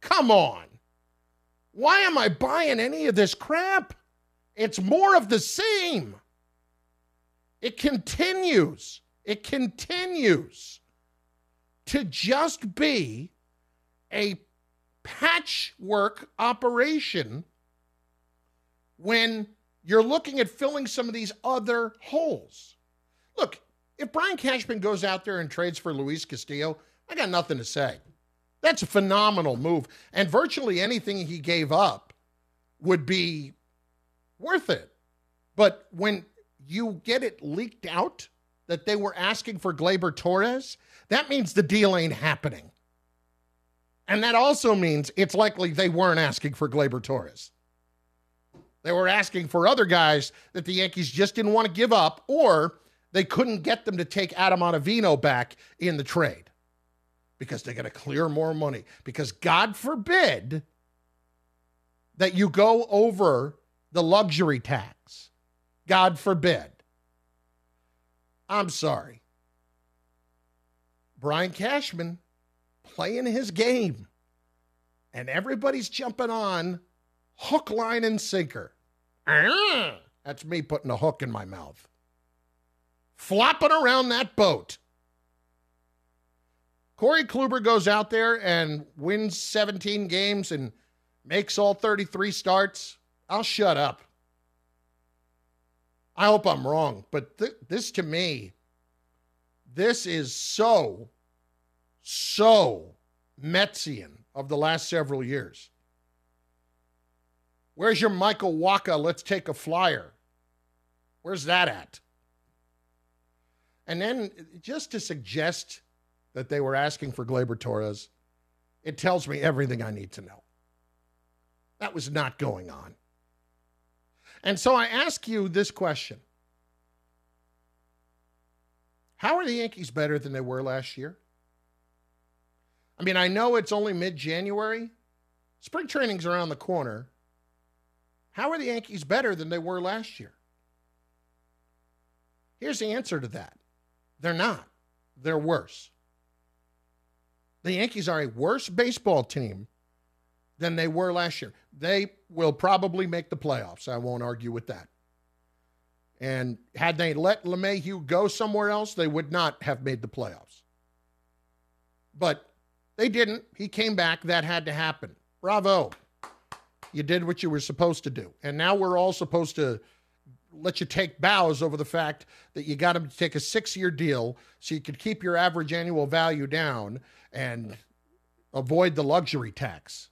Come on. Why am I buying any of this crap? It's more of the same. It continues. It continues to just be a patchwork operation when you're looking at filling some of these other holes. Look, if Brian Cashman goes out there and trades for Luis Castillo, I got nothing to say. That's a phenomenal move. And virtually anything he gave up would be worth it. But when you get it leaked out that they were asking for Gleyber Torres, that means the deal ain't happening. And that also means it's likely they weren't asking for Gleyber Torres. They were asking for other guys that the Yankees just didn't want to give up, or they couldn't get them to take Adam Ottavino back in the trade because they got to clear more money. Because God forbid that you go over the luxury tax. God forbid. I'm sorry. Brian Cashman playing his game, and everybody's jumping on hook, line, and sinker. That's me putting a hook in my mouth. Flopping around that boat. Corey Kluber goes out there and wins seventeen games and makes all thirty-three starts. I'll shut up. I hope I'm wrong, but th- this to me, this is so, so Metsian of the last several years. Where's your Michael Wacha, let's take a flyer? Where's that at? And then just to suggest that they were asking for Gleyber Torres, it tells me everything I need to know. That was not going on. And so I ask you this question. How are the Yankees better than they were last year? I mean, I know it's only mid-January. Spring training's around the corner. How are the Yankees better than they were last year? Here's the answer to that. They're not. They're worse. The Yankees are a worse baseball team than they were last year. They will probably make the playoffs. I won't argue with that. And had they let LeMahieu go somewhere else, they would not have made the playoffs. But they didn't. He came back. That had to happen. Bravo. You did what you were supposed to do. And now we're all supposed to let you take bows over the fact that you got him to take a six-year deal so you could keep your average annual value down and avoid the luxury tax.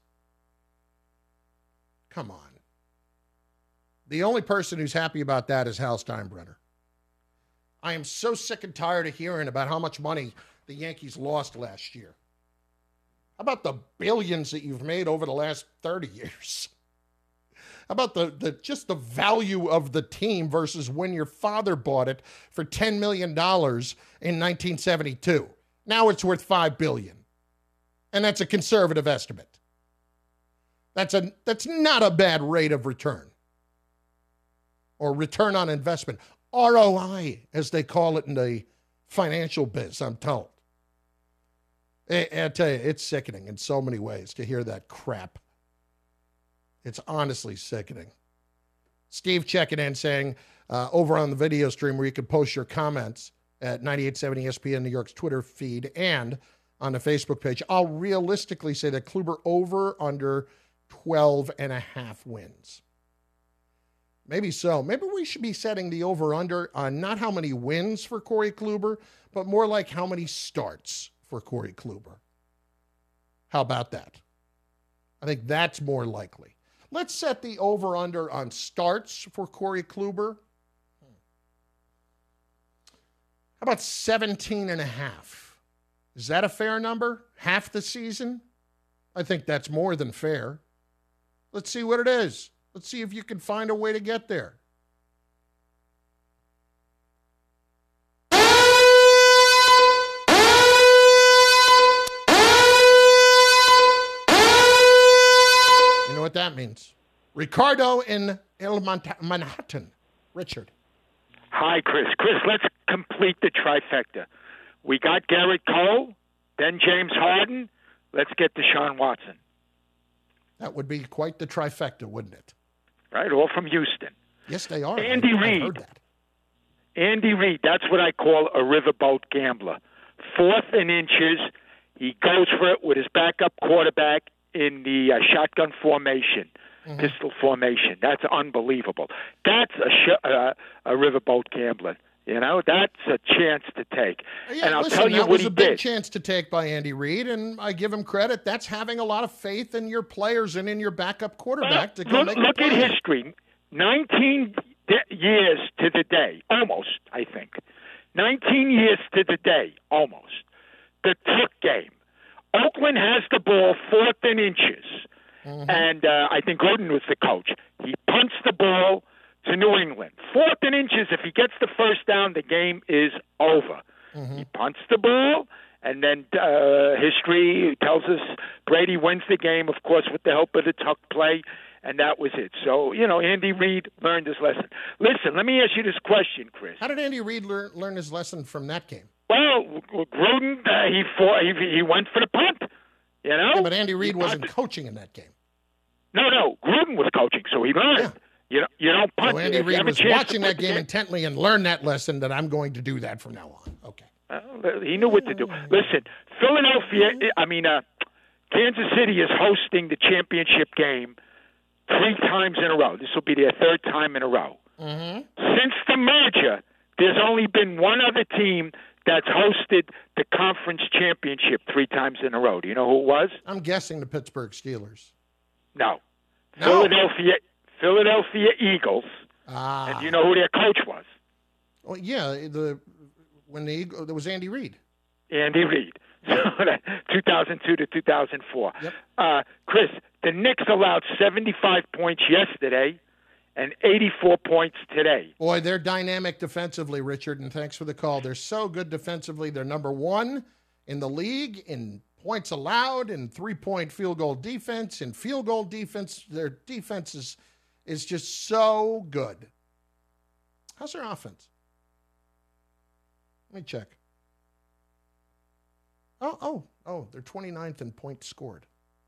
Come on. The only person who's happy about that is Hal Steinbrenner. I am so sick and tired of hearing about how much money the Yankees lost last year. How about the billions that you've made over the last thirty years? How about the, the just the value of the team versus when your father bought it for ten million dollars in nineteen seventy-two? Now it's worth five billion dollars. And that's a conservative estimate. That's a that's not a bad rate of return. Or return on investment. R O I, as they call it in the financial biz, I'm told. I, I tell you, it's sickening in so many ways to hear that crap. It's honestly sickening. Steve checking in saying, uh, over on the video stream where you can post your comments at ninety-eight seven E S P N New York's Twitter feed and on the Facebook page, I'll realistically say that Kluber over under twelve and a half wins. Maybe so. Maybe we should be setting the over-under on not how many wins for Corey Kluber, but more like how many starts for Corey Kluber. How about that? I think that's more likely. Let's set the over-under on starts for Corey Kluber. How about seventeen and a half? Is that a fair number? Half the season? I think that's more than fair. Let's see what it is. Let's see if you can find a way to get there. You know what that means? Ricardo in El Manhattan. Richard. Hi, Chris. Chris, let's complete the trifecta. We got Garrett Cole, then James Harden. Let's get Deshaun Watson. That would be quite the trifecta, wouldn't it? Right, all from Houston. Yes, they are. Andy I, Reid. I heard that. Andy Reid, that's what I call a riverboat gambler. Fourth and inches, he goes for it with his backup quarterback in the uh, shotgun formation, mm-hmm. pistol formation. That's unbelievable. That's a sh- uh, a riverboat gambler. You know, that's a chance to take. Yeah, and I'll listen, tell you that what was he a big did. chance to take by Andy Reid, and I give him credit. That's having a lot of faith in your players and in your backup quarterback well, to go look, make Look the at play. history. nineteen de- years to the day, almost, I think. nineteen years to the day, almost. The Tuck game. Oakland has the ball fourth and inches. Mm-hmm. And uh, I think Gruden was the coach. He punts the ball to New England. Fourth and inches, if he gets the first down, the game is over. Mm-hmm. He punts the ball, and then uh, history tells us Brady wins the game, of course, with the help of the tuck play, and that was it. So, you know, Andy Reid learned his lesson. Listen, let me ask you this question, Chris. How did Andy Reid learn, learn his lesson from that game? Well, Gruden, uh, he, fought, he he went for the punt, you know? Yeah, but Andy Reid wasn't coaching in that game. No, no, Gruden was coaching, so he learned. Yeah. You know, you don't punt. So Andy Reid was watching that game intently and learned that lesson that I'm going to do that from now on. Okay. Uh, he knew what to do. Listen, Philadelphia, I mean, uh, Kansas City is hosting the championship game three times in a row. This will be their third time in a row. Mm-hmm. Since the merger, there's only been one other team that's hosted the conference championship three times in a row. Do you know who it was? I'm guessing the Pittsburgh Steelers. No. No. Philadelphia Philadelphia Eagles. Ah. And do you know who their coach was? Well, yeah, the when the Eagle, there was Andy Reid. Andy Reid. So two thousand two to two thousand four. Yep. Uh, Chris, the Knicks allowed seventy-five points yesterday and eighty-four points today. Boy, they're dynamic defensively, Richard, and thanks for the call. They're so good defensively. They're number one in the league in points allowed, in three-point field goal defense, in field goal defense. Their defense is, is just so good. How's their offense? Let me check. Oh, oh, oh, they're twenty-ninth in points scored.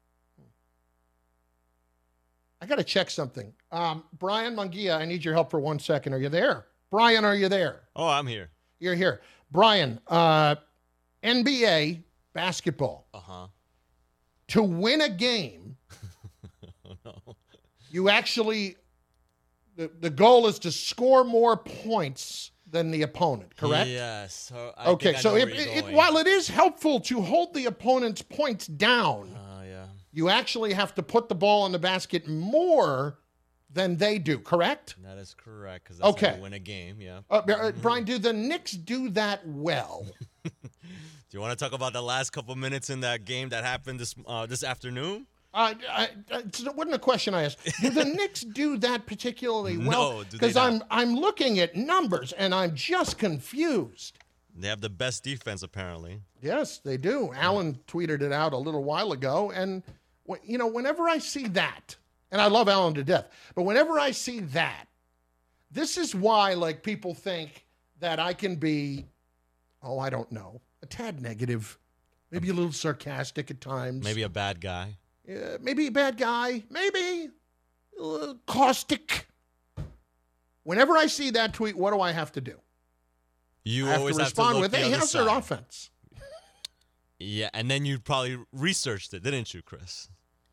I got to check something. Um, Brian Mungia, I need your help for one second. Are you there? Brian, are you there? Oh, I'm here. You're here. Brian, uh, N B A basketball. Uh-huh. To win a game, oh, no. you actually, the, the goal is to score more points than the opponent, correct? Yes. So I okay, think I so know if, where you're it, going. while it is helpful to hold the opponent's points down, Oh, yeah. you actually have to put the ball in the basket more than they do, correct? That is correct, because that's Okay. how you win a game, yeah. Uh, uh, Brian, do the Knicks do that well? Do you want to talk about the last couple minutes in that game that happened this uh, this afternoon? Uh, I, it wasn't a question I asked. Do the Knicks do that particularly well? No, do they Because not? I'm I'm looking at numbers and I'm just confused. They have the best defense, apparently. Yes, they do. Alan tweeted it out a little while ago, and wh- you know, whenever I see that, and I love Alan to death, but whenever I see that, this is why, like, people think that I can be, oh, I don't know, a tad negative, maybe a little sarcastic at times. Maybe a bad guy. Uh, maybe a bad guy, maybe uh, caustic. Whenever I see that tweet, what do I have to do? You I have always to respond have to look with, the hey, other how's side. their offense? Yeah, and then you probably researched it, didn't you, Chris?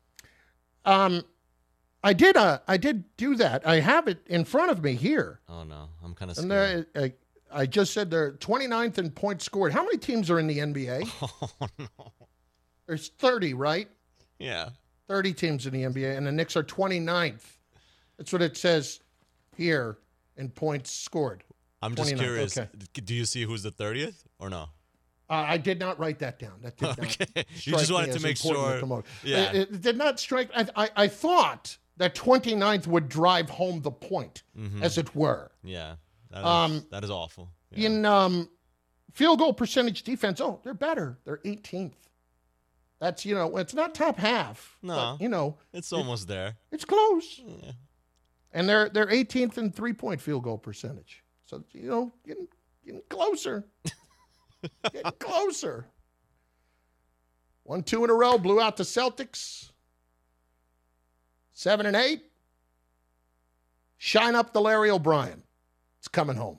Um, I did. Uh, I did do that. I have it in front of me here. Oh, no. I'm kind of And scared. they're, uh, I just said they're twenty-ninth in points scored. How many teams are in the N B A? Oh, no. There's thirty, right? Yeah. thirty teams in the N B A, and the Knicks are twenty-ninth. That's what it says here in points scored. I'm just twenty-ninth, curious. okay. Do you see who's the thirtieth or no? Uh, I did not write that down. That did not Okay. You strike just me wanted to as make important sure- at the moment. Yeah. It, it did not strike. I, I, I thought that twenty-ninth would drive home the point, Mhm. as it were. Yeah. That is, Um, that is awful. Yeah. In um, field goal percentage defense, oh, they're better. They're eighteenth. That's, you know, it's not top half. No. but, you know, It's almost there. it's close. Yeah. And they're they're eighteenth in three-point field goal percentage. So, you know, getting, getting closer. getting closer. One, two in a row, blew out the Celtics. Seven and eight. Shine up the Larry O'Brien. It's coming home.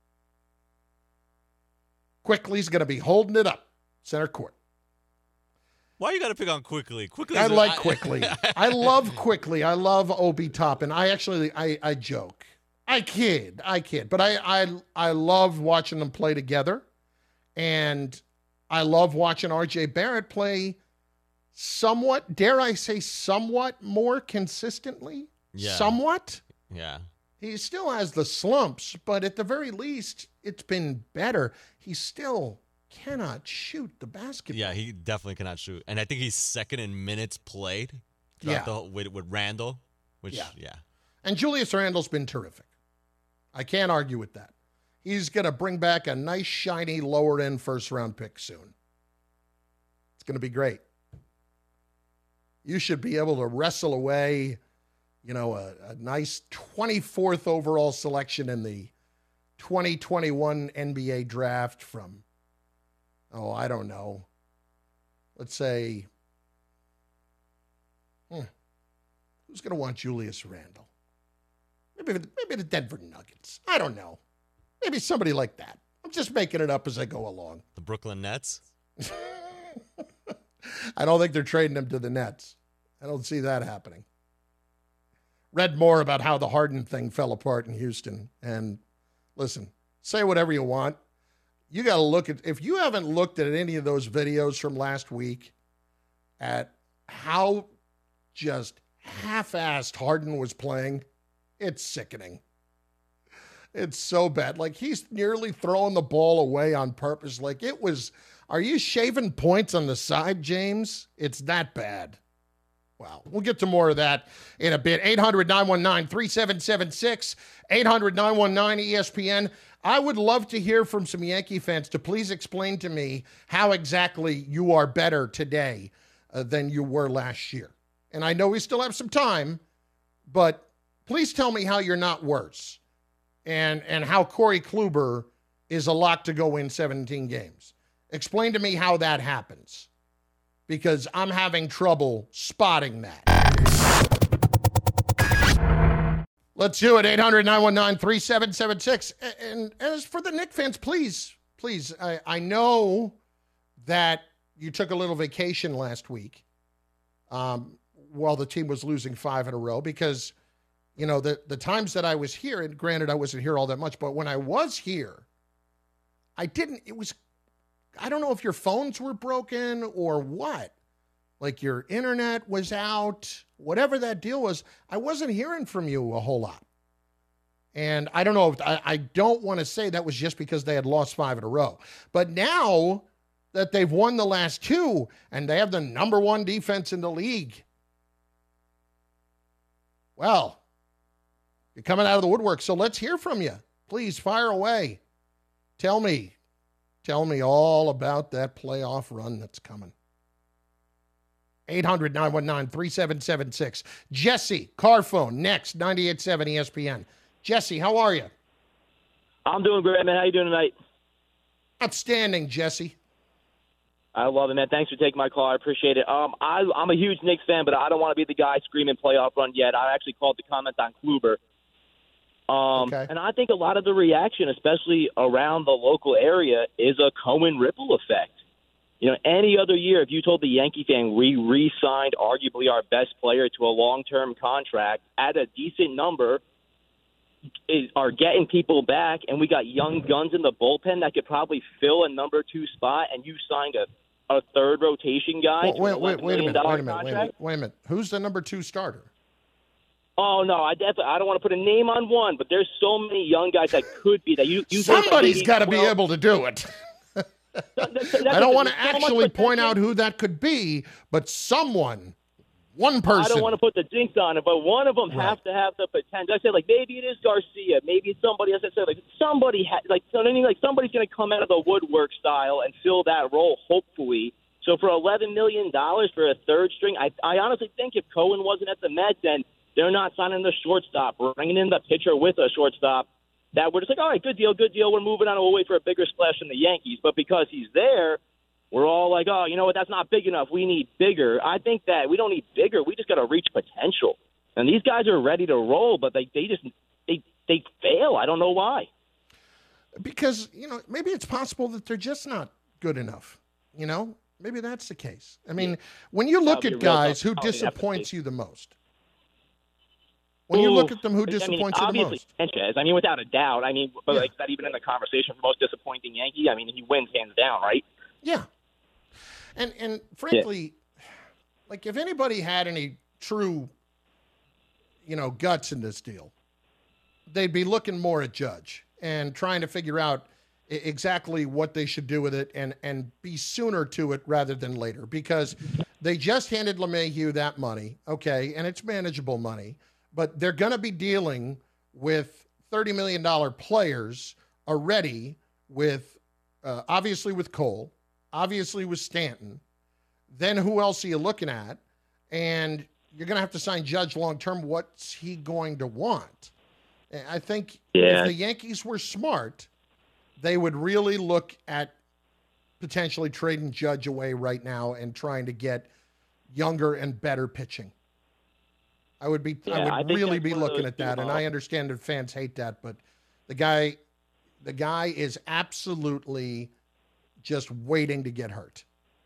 Quickly's going to be holding it up. Center court. Why you got to pick on Quickly? Quickly. I like Quickly. I love Quickly. I love Obi Toppin. I actually, I, I joke. I kid. I kid. But I, I, I love watching them play together. And I love watching R J Barrett play somewhat, dare I say, somewhat more consistently. Yeah. Somewhat. Yeah. He still has the slumps, but at the very least, it's been better. He still cannot shoot the basketball. Yeah, he definitely cannot shoot. And I think he's second in minutes played Yeah. the, with, with Randall, which, Yeah. yeah. And Julius Randle's been terrific. I can't argue with that. He's going to bring back a nice, shiny, lower-end first-round pick soon. It's going to be great. You should be able to wrestle away, you know, a, a nice twenty-fourth overall selection in the twenty twenty-one N B A draft from, oh, I don't know. Let's say, hmm, who's going to want Julius Randle? Maybe, maybe the Denver Nuggets. I don't know. Maybe somebody like that. I'm just making it up as I go along. The Brooklyn Nets? I don't think they're trading him to the Nets. I don't see that happening. Read more about how the Harden thing fell apart in Houston. And listen, say whatever you want. You got to look at, if you haven't looked at any of those videos from last week at how just half-assed Harden was playing, it's sickening. It's so bad. Like, he's nearly throwing the ball away on purpose. Like, it was, are you shaving points on the side, James? It's that bad. Wow. We'll get to more of that in a bit. eight hundred, nine one nine, three seven seven six, eight hundred, nine one nine, E S P N. I would love to hear from some Yankee fans to please explain to me how exactly you are better today uh, than you were last year. And I know we still have some time, but please tell me how you're not worse. And and how Corey Kluber is a lock to go win seventeen games. Explain to me how that happens, because I'm having trouble spotting that. Let's do it, eight hundred, nine one nine, three seven seven six. And as for the Knicks fans, please, please, I, I know that you took a little vacation last week um, while the team was losing five in a row, because you know, the, the times that I was here, and granted I wasn't here all that much, but when I was here, I didn't, it was, I don't know if your phones were broken or what. Like your internet was out, whatever that deal was, I wasn't hearing from you a whole lot. And I don't know, if I, I don't want to say that was just because they had lost five in a row. But now that they've won the last two, and they have the number one defense in the league, well, you're coming out of the woodwork, so let's hear from you. Please fire away. Tell me. Tell me all about that playoff run that's coming. eight hundred, nine one nine, three seven seven six. Jesse, car phone, next, ninety-eight point seven E S P N. Jesse, how are you? I'm doing great, man. How you doing tonight? Outstanding, Jesse. I love it, man. Thanks for taking my call. I appreciate it. Um, I, I'm a huge Knicks fan, but I don't want to be the guy screaming playoff run yet. I actually called the comment on Kluber. Um, okay. And I think a lot of the reaction, especially around the local area, is a Cohen ripple effect. You know, any other year, if you told the Yankee fan we re-signed arguably our best player to a long-term contract at a decent number, is, are getting people back, and we got young guns in the bullpen that could probably fill a number two spot, and you signed a, a third rotation guy. Well, wait, to wait, wait a minute, wait a minute, wait a minute, contract. wait a minute. Who's the number two starter? Oh no, I definitely I don't want to put a name on one, but there's so many young guys that could be that you. you Somebody's got to be able to do it. that, that, I don't want to so actually point out who that could be, but someone, one person. I don't want to put the jinx on it, but one of them Right. has to have the potential. I said like maybe it is Garcia, maybe it's somebody else. I said like somebody ha- like so I mean, like somebody's going to come out of the woodwork style and fill that role, hopefully. So for eleven million dollars for a third string, I I honestly think if Cohen wasn't at the Mets and they're not signing the shortstop, bringing in the pitcher with a shortstop, that we're just like, all right, good deal, good deal. We're moving on. We'll wait for a bigger splash from the Yankees. But because he's there, we're all like, oh, you know what, that's not big enough. We need bigger. I think that we don't need bigger. We just got to reach potential. And these guys are ready to roll, but they, they just they they fail. I don't know why. Because, you know, maybe it's possible that they're just not good enough. You know, maybe that's the case. I mean, when you look at guys, who disappoints you the most? When you look at them, who disappoints I mean, you the most? Sanchez. I mean, without a doubt. I mean, but yeah. like, is that even in the conversation for most disappointing Yankee? I mean, he wins hands down, right? Yeah. And and frankly, yeah. like if anybody had any true, you know, guts in this deal, they'd be looking more at Judge and trying to figure out exactly what they should do with it and, and be sooner to it rather than later, because they just handed LeMahieu that money, okay, and it's manageable money, but they're going to be dealing with thirty million dollars players already with, uh, obviously with Cole, obviously with Stanton. Then who else are you looking at? And you're going to have to sign Judge long-term. What's he going to want? I think yeah. if the Yankees were smart, they would really look at potentially trading Judge away right now and trying to get younger and better pitching. I would be, yeah, I would I really be looking at that, and I understand that fans hate that, but the guy, the guy is absolutely just waiting to get hurt.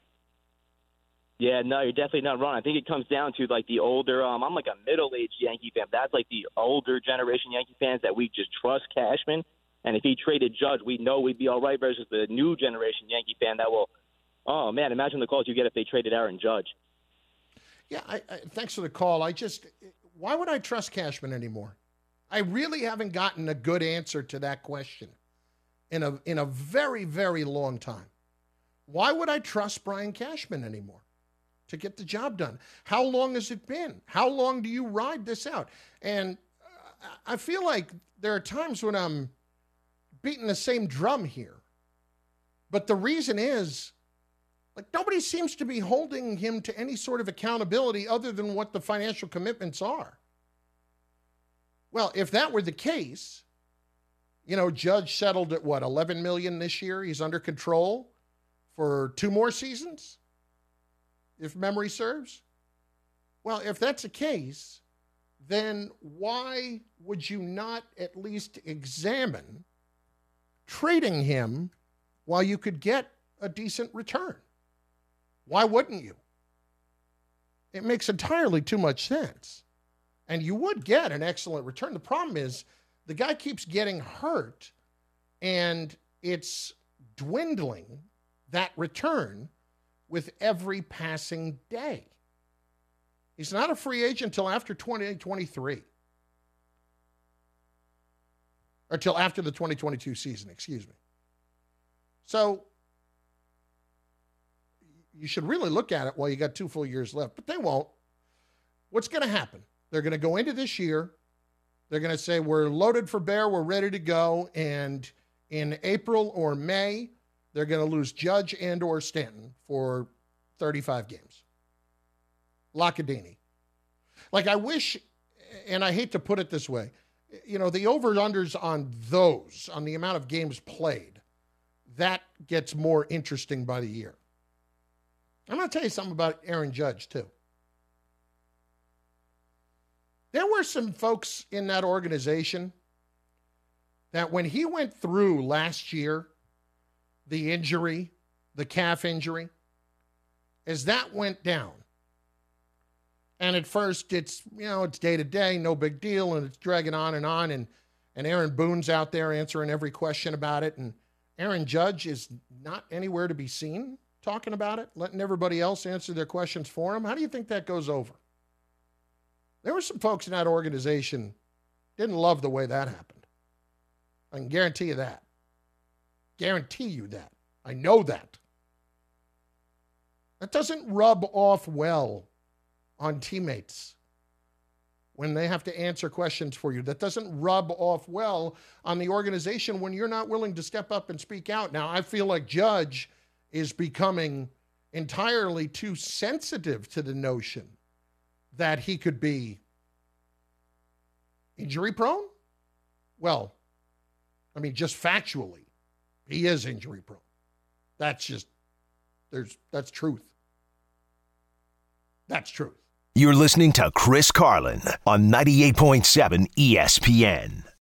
Yeah, no, you're definitely not wrong. I think it comes down to like the older. Um, I'm like a middle-aged Yankee fan. That's like the older generation Yankee fans that we just trust Cashman. And if he traded Judge, we know we'd be all right. Versus the new generation Yankee fan that will, oh man, imagine the calls you get if they traded Aaron Judge. Yeah, I, I, thanks for the call. I just, why would I trust Cashman anymore? I really haven't gotten a good answer to that question in a in a very, very long time. Why would I trust Brian Cashman anymore to get the job done? How long has it been? How long do you ride this out? And I feel like there are times when I'm beating the same drum here. But the reason is, like, nobody seems to be holding him to any sort of accountability other than what the financial commitments are. Well, if that were the case, you know, Judge settled at what, eleven million dollars this year? He's under control for two more seasons, if memory serves. Well, if that's the case, then why would you not at least examine trading him while you could get a decent return? Why wouldn't you? It makes entirely too much sense. And you would get an excellent return. The problem is the guy keeps getting hurt, and it's dwindling, that return, with every passing day. He's not a free agent until after twenty twenty-three. Or till after the twenty twenty-two season, excuse me. So you should really look at it while you got two full years left, but they won't. What's going to happen? They're going to go into this year. They're going to say, we're loaded for bear, we're ready to go, and in April or May, they're going to lose Judge and or Stanton for thirty-five games. Locadini. Like, I wish, and I hate to put it this way, you know, the over-unders on those, on the amount of games played, that gets more interesting by the year. I'm going to tell you something about Aaron Judge, too. There were some folks in that organization that when he went through last year, the injury, the calf injury, as that went down, and at first it's, you know, it's day to day, no big deal, and it's dragging on and on, and, and Aaron Boone's out there answering every question about it, and Aaron Judge is not anywhere to be seen talking about it, letting everybody else answer their questions for him. How do you think that goes over? There were some folks in that organization didn't love the way that happened. I can guarantee you that. Guarantee you that. I know that. That doesn't rub off well on teammates when they have to answer questions for you. That doesn't rub off well on the organization when you're not willing to step up and speak out. Now, I feel like Judge is becoming entirely too sensitive to the notion that he could be injury prone. Well, I mean, just factually, he is injury prone. That's just, there's, that's truth. That's truth. You're listening to Chris Carlin on ninety-eight point seven E S P N.